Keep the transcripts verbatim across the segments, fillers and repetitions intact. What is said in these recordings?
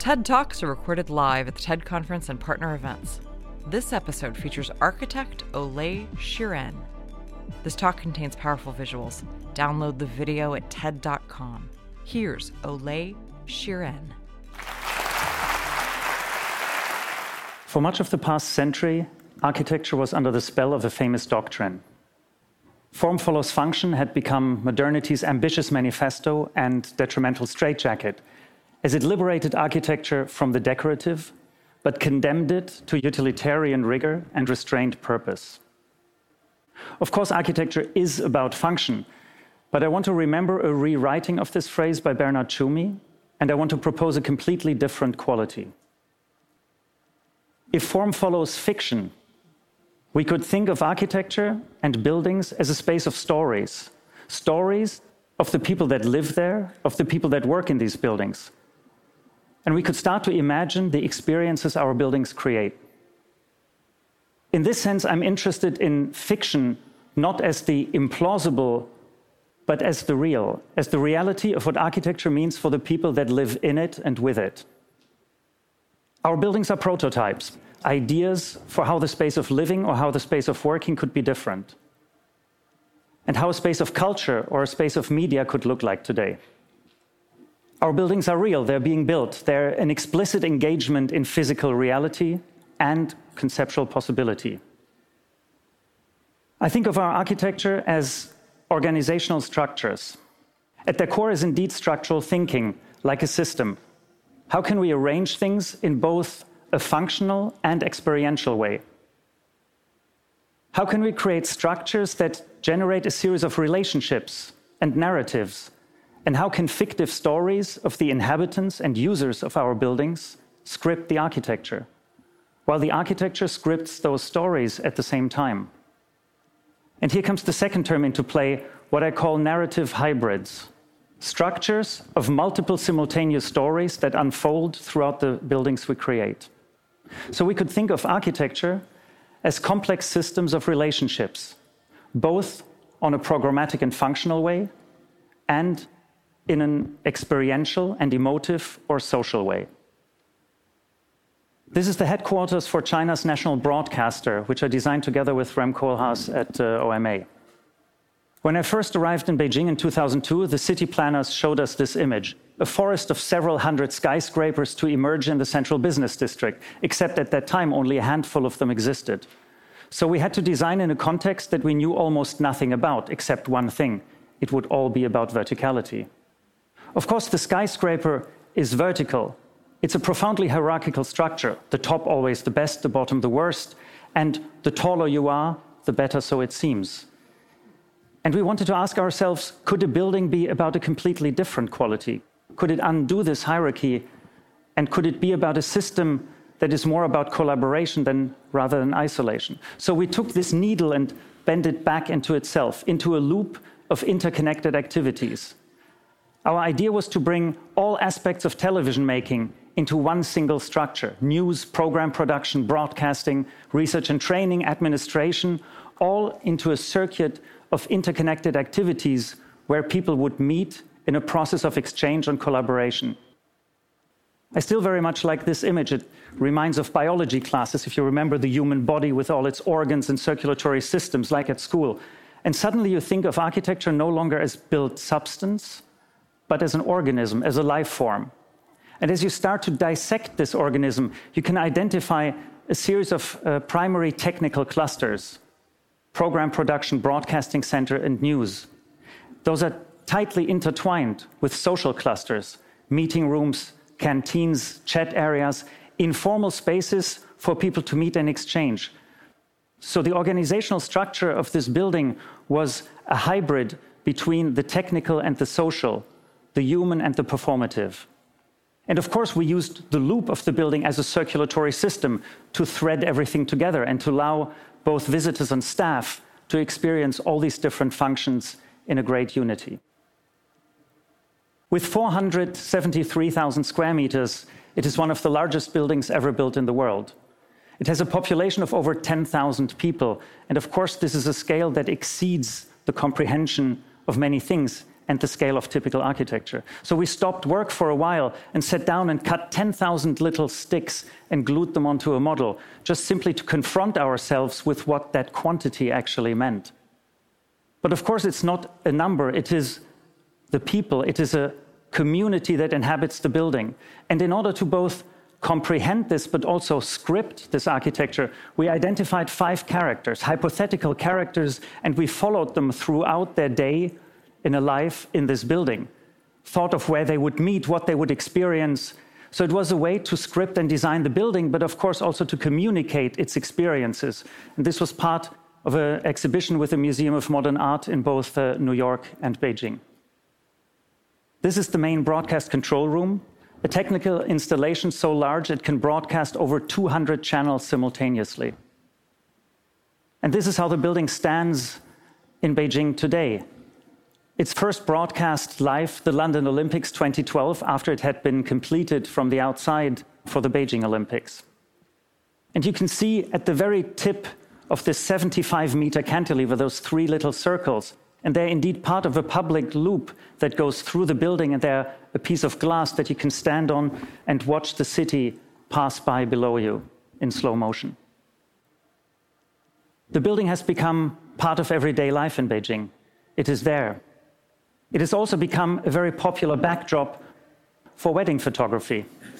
TED Talks are recorded live at the TED Conference and partner events. This episode features architect Olay Shiren. This talk contains powerful visuals. Download the video at ted dot com. Here's Olay Shiren. For much of the past century, architecture was under the spell of a famous doctrine. Form follows function had become modernity's ambitious manifesto and detrimental straitjacket, as it liberated architecture from the decorative, but condemned it to utilitarian rigor and restrained purpose. Of course, architecture is about function, but I want to remember a rewriting of this phrase by Bernard Tschumi, and I want to propose a completely different quality. If form follows fiction, we could think of architecture and buildings as a space of stories, stories of the people that live there, of the people that work in these buildings. And we could start to imagine the experiences our buildings create. In this sense, I'm interested in fiction not as the implausible, but as the real, as the reality of what architecture means for the people that live in it and with it. Our buildings are prototypes, ideas for how the space of living or how the space of working could be different, and how a space of culture or a space of media could look like today. Our buildings are real, they're being built. They're an explicit engagement in physical reality and conceptual possibility. I think of our architecture as organizational structures. At their core is indeed structural thinking, like a system. How can we arrange things in both a functional and experiential way? How can we create structures that generate a series of relationships and narratives? And how can fictive stories of the inhabitants and users of our buildings script the architecture, while the architecture scripts those stories at the same time? And here comes the second term into play, what I call narrative hybrids, structures of multiple simultaneous stories that unfold throughout the buildings we create. So we could think of architecture as complex systems of relationships, both on a programmatic and functional way, and in an experiential and emotive or social way. This is the headquarters for China's national broadcaster, which I designed together with Rem Koolhaas at uh, O M A. When I first arrived in Beijing in two thousand two, the city planners showed us this image, a forest of several hundred skyscrapers to emerge in the central business district, except at that time only a handful of them existed. So we had to design in a context that we knew almost nothing about, except one thing: it would all be about verticality. Of course, the skyscraper is vertical. It's a profoundly hierarchical structure. The top always the best, the bottom the worst, and the taller you are, the better, so it seems. And we wanted to ask ourselves, could a building be about a completely different quality? Could it undo this hierarchy? And could it be about a system that is more about collaboration than rather than isolation? So we took this needle and bent it back into itself, into a loop of interconnected activities. Our idea was to bring all aspects of television making into one single structure: news, program production, broadcasting, research and training, administration, all into a circuit of interconnected activities where people would meet in a process of exchange and collaboration. I still very much like this image. It reminds of biology classes, if you remember the human body with all its organs and circulatory systems, like at school. And suddenly you think of architecture no longer as built substance, but as an organism, as a life form. And as you start to dissect this organism, you can identify a series of uh, primary technical clusters: program production, broadcasting center, and news. Those are tightly intertwined with social clusters: meeting rooms, canteens, chat areas, informal spaces for people to meet and exchange. So the organizational structure of this building was a hybrid between the technical and the social, the human and the performative. And of course, we used the loop of the building as a circulatory system to thread everything together and to allow both visitors and staff to experience all these different functions in a great unity. With four hundred seventy-three thousand square meters, it is one of the largest buildings ever built in the world. It has a population of over ten thousand people, and of course, this is a scale that exceeds the comprehension of many things, and the scale of typical architecture. So we stopped work for a while and sat down and cut ten thousand little sticks and glued them onto a model, just simply to confront ourselves with what that quantity actually meant. But of course, it's not a number, it is the people, it is a community that inhabits the building. And in order to both comprehend this but also script this architecture, we identified five characters, hypothetical characters, and we followed them throughout their day in a life in this building, thought of where they would meet, what they would experience. So it was a way to script and design the building, but of course also to communicate its experiences. And this was part of an exhibition with the Museum of Modern Art in both uh, New York and Beijing. This is the main broadcast control room, a technical installation so large it can broadcast over two hundred channels simultaneously. And this is how the building stands in Beijing today. Its first broadcast live, the London Olympics twenty twelve, after it had been completed from the outside for the Beijing Olympics. And you can see at the very tip of this seventy-five meter cantilever, those three little circles. And they're indeed part of a public loop that goes through the building, and they're a piece of glass that you can stand on and watch the city pass by below you in slow motion. The building has become part of everyday life in Beijing. It is there. It has also become a very popular backdrop for wedding photography.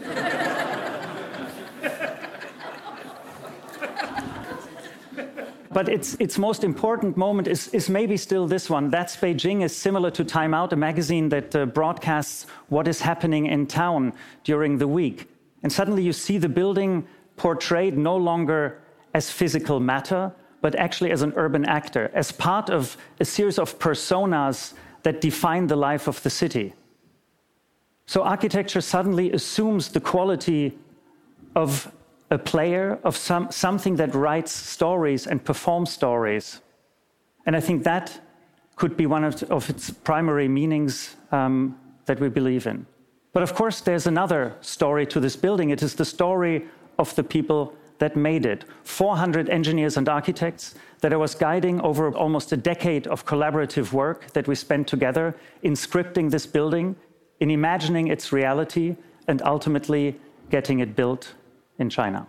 But its, its most important moment is, is maybe still this one. That's Beijing is similar to Time Out, a magazine that uh, broadcasts what is happening in town during the week. And suddenly you see the building portrayed no longer as physical matter, but actually as an urban actor, as part of a series of personas that define the life of the city. So architecture suddenly assumes the quality of a player, of some, something that writes stories and performs stories. And I think that could be one of, of its primary meanings um, that we believe in. But of course, there's another story to this building. It is the story of the people that made it. four hundred engineers and architects that I was guiding over almost a decade of collaborative work that we spent together in scripting this building, in imagining its reality, and ultimately getting it built in China.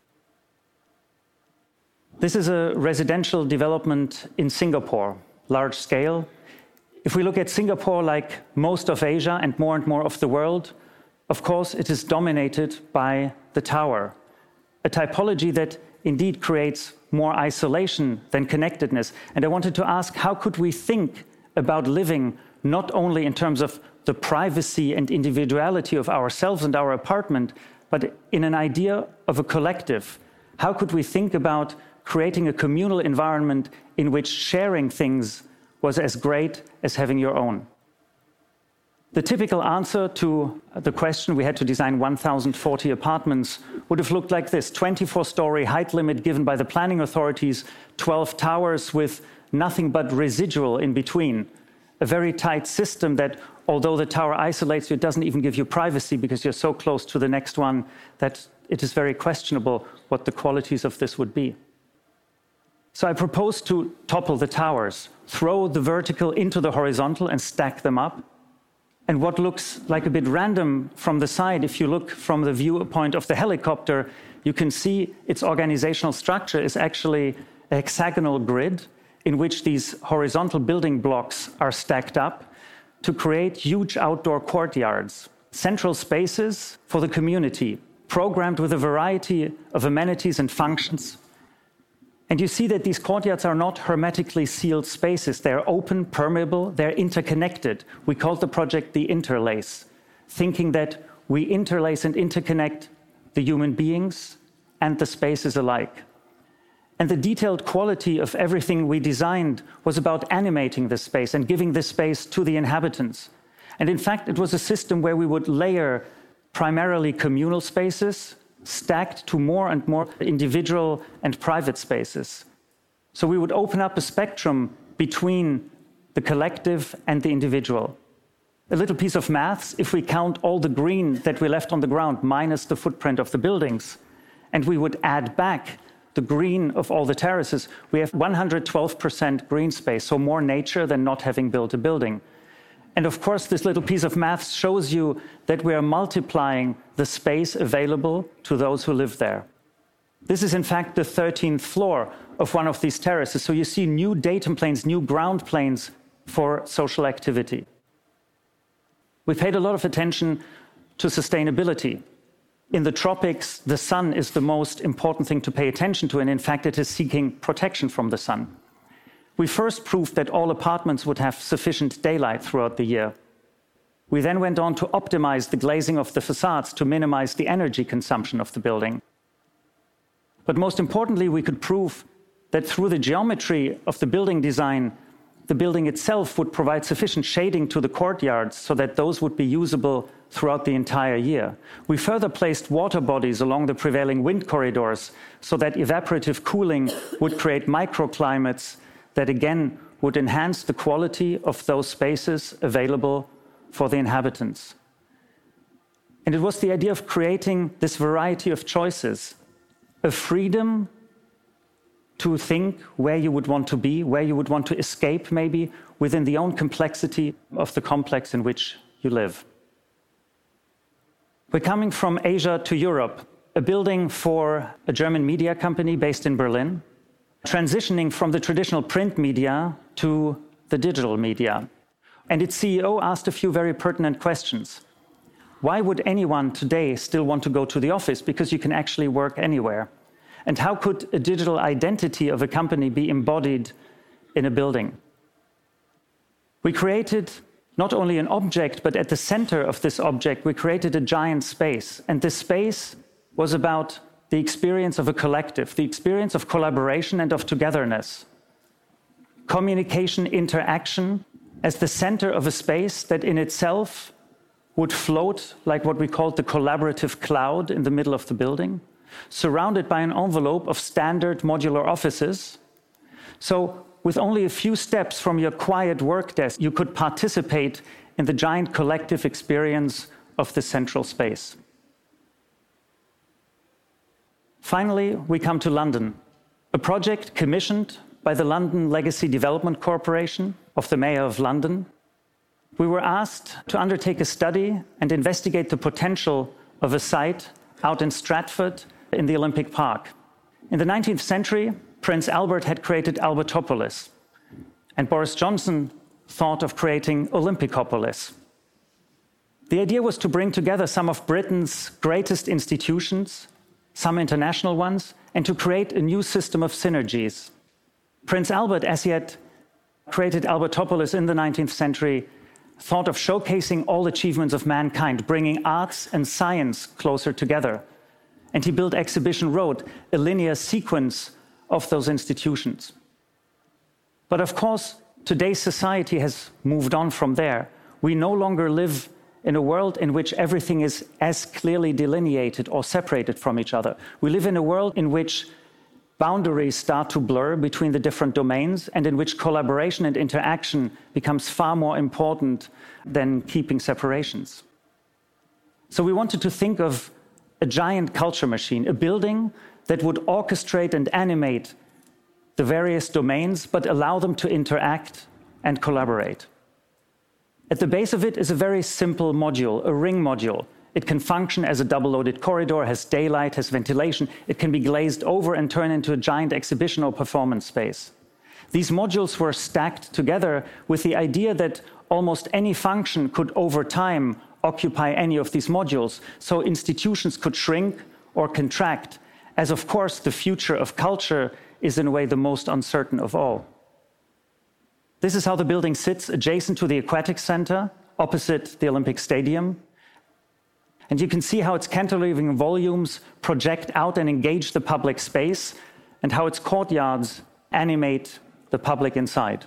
This is a residential development in Singapore, large scale. If we look at Singapore, like most of Asia and more and more of the world, of course, it is dominated by the tower, a typology that indeed creates more isolation than connectedness. And I wanted to ask, how could we think about living not only in terms of the privacy and individuality of ourselves and our apartment, but in an idea of a collective? How could we think about creating a communal environment in which sharing things was as great as having your own? The typical answer to the question, we had to design one thousand forty apartments, would have looked like this: twenty-four story height limit given by the planning authorities, twelve towers with nothing but residual in between. A very tight system that, although the tower isolates you, it doesn't even give you privacy because you're so close to the next one that it is very questionable what the qualities of this would be. So I proposed to topple the towers, throw the vertical into the horizontal and stack them up. And what looks like a bit random from the side, if you look from the viewpoint of the helicopter, you can see its organizational structure is actually a hexagonal grid in which these horizontal building blocks are stacked up to create huge outdoor courtyards, central spaces for the community, programmed with a variety of amenities and functions. And you see that these courtyards are not hermetically sealed spaces. They're open, permeable, they're interconnected. We called the project the interlace, thinking that we interlace and interconnect the human beings and the spaces alike. And the detailed quality of everything we designed was about animating this space and giving this space to the inhabitants. And in fact, it was a system where we would layer primarily communal spaces stacked to more and more individual and private spaces. So we would open up a spectrum between the collective and the individual. A little piece of maths: if we count all the green that we left on the ground minus the footprint of the buildings, and we would add back the green of all the terraces, we have one hundred twelve percent green space, so more nature than not having built a building. And of course, this little piece of math shows you that we are multiplying the space available to those who live there. This is in fact the thirteenth floor of one of these terraces. So you see new datum planes, new ground planes for social activity. We paid a lot of attention to sustainability. In the tropics, the sun is the most important thing to pay attention to, and in fact, it is seeking protection from the sun. We first proved that all apartments would have sufficient daylight throughout the year. We then went on to optimize the glazing of the facades to minimize the energy consumption of the building. But most importantly, we could prove that through the geometry of the building design, the building itself would provide sufficient shading to the courtyards so that those would be usable throughout the entire year. We further placed water bodies along the prevailing wind corridors so that evaporative cooling would create microclimates that again would enhance the quality of those spaces available for the inhabitants. And it was the idea of creating this variety of choices, a freedom to think where you would want to be, where you would want to escape maybe, within the own complexity of the complex in which you live. We're coming from Asia to Europe, a building for a German media company based in Berlin, transitioning from the traditional print media to the digital media. And its C E O asked a few very pertinent questions. Why would anyone today still want to go to the office? Because you can actually work anywhere. And how could a digital identity of a company be embodied in a building? We created not only an object, but at the center of this object, we created a giant space. And this space was about the experience of a collective, the experience of collaboration and of togetherness. Communication, interaction as the center of a space that in itself would float like what we called the collaborative cloud in the middle of the building, surrounded by an envelope of standard modular offices. So with only a few steps from your quiet work desk, you could participate in the giant collective experience of the central space. Finally, we come to London, a project commissioned by the London Legacy Development Corporation of the Mayor of London. We were asked to undertake a study and investigate the potential of a site out in Stratford in the Olympic Park. In the nineteenth century, Prince Albert had created Albertopolis, and Boris Johnson thought of creating Olympicopolis. The idea was to bring together some of Britain's greatest institutions, some international ones, and to create a new system of synergies. Prince Albert, as he had created Albertopolis in the nineteenth century, thought of showcasing all achievements of mankind, bringing arts and science closer together. And he built Exhibition Road, a linear sequence of those institutions. But of course, today's society has moved on from there. We no longer live in a world in which everything is as clearly delineated or separated from each other. We live in a world in which boundaries start to blur between the different domains and in which collaboration and interaction becomes far more important than keeping separations. So we wanted to think of a giant culture machine, a building that would orchestrate and animate the various domains, but allow them to interact and collaborate. At the base of it is a very simple module, a ring module. It can function as a double-loaded corridor, has daylight, has ventilation. It can be glazed over and turn into a giant exhibition or performance space. These modules were stacked together with the idea that almost any function could, over time, occupy any of these modules, so institutions could shrink or contract, as of course the future of culture is in a way the most uncertain of all. This is how the building sits adjacent to the Aquatic Center, opposite the Olympic Stadium. And you can see how its cantilevering volumes project out and engage the public space, and how its courtyards animate the public inside.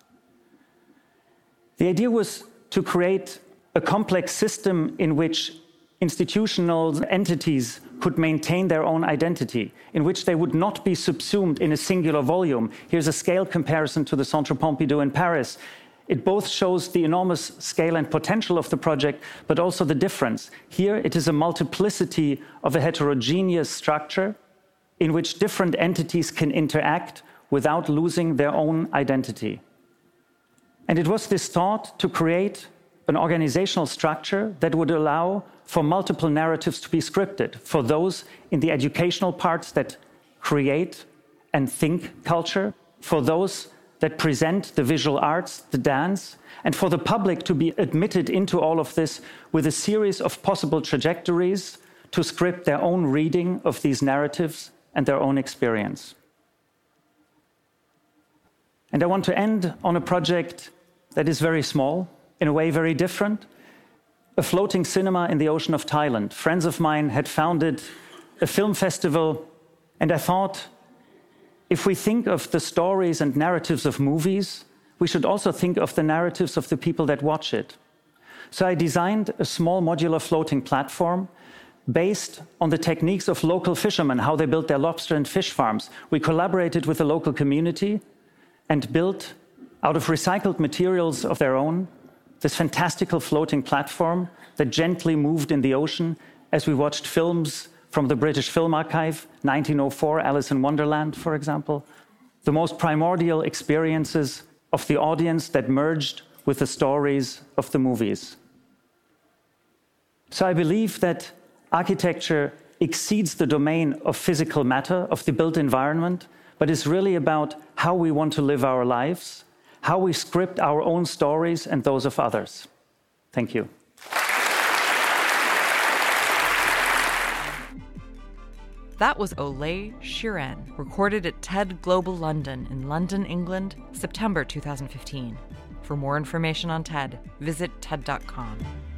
The idea was to create a complex system in which institutional entities could maintain their own identity, in which they would not be subsumed in a singular volume. Here's a scale comparison to the Centre Pompidou in Paris. It both shows the enormous scale and potential of the project, but also the difference. Here, it is a multiplicity of a heterogeneous structure in which different entities can interact without losing their own identity. And it was this thought to create an organizational structure that would allow for multiple narratives to be scripted, for those in the educational parts that create and think culture, for those that present the visual arts, the dance, and for the public to be admitted into all of this with a series of possible trajectories to script their own reading of these narratives and their own experience. And I want to end on a project that is very small, in a way very different, a floating cinema in the ocean of Thailand. Friends of mine had founded a film festival, and I thought, if we think of the stories and narratives of movies, we should also think of the narratives of the people that watch it. So I designed a small modular floating platform based on the techniques of local fishermen, how they built their lobster and fish farms. We collaborated with the local community and built, out of recycled materials of their own, this fantastical floating platform that gently moved in the ocean as we watched films from the British Film Archive, nineteen oh four, Alice in Wonderland, for example, the most primordial experiences of the audience that merged with the stories of the movies. So I believe that architecture exceeds the domain of physical matter, of the built environment, but is really about how we want to live our lives, how we script our own stories and those of others. Thank you. That was Olay Shiren, recorded at TED Global London in London, England, September two thousand fifteen. For more information on TED, visit TED dot com.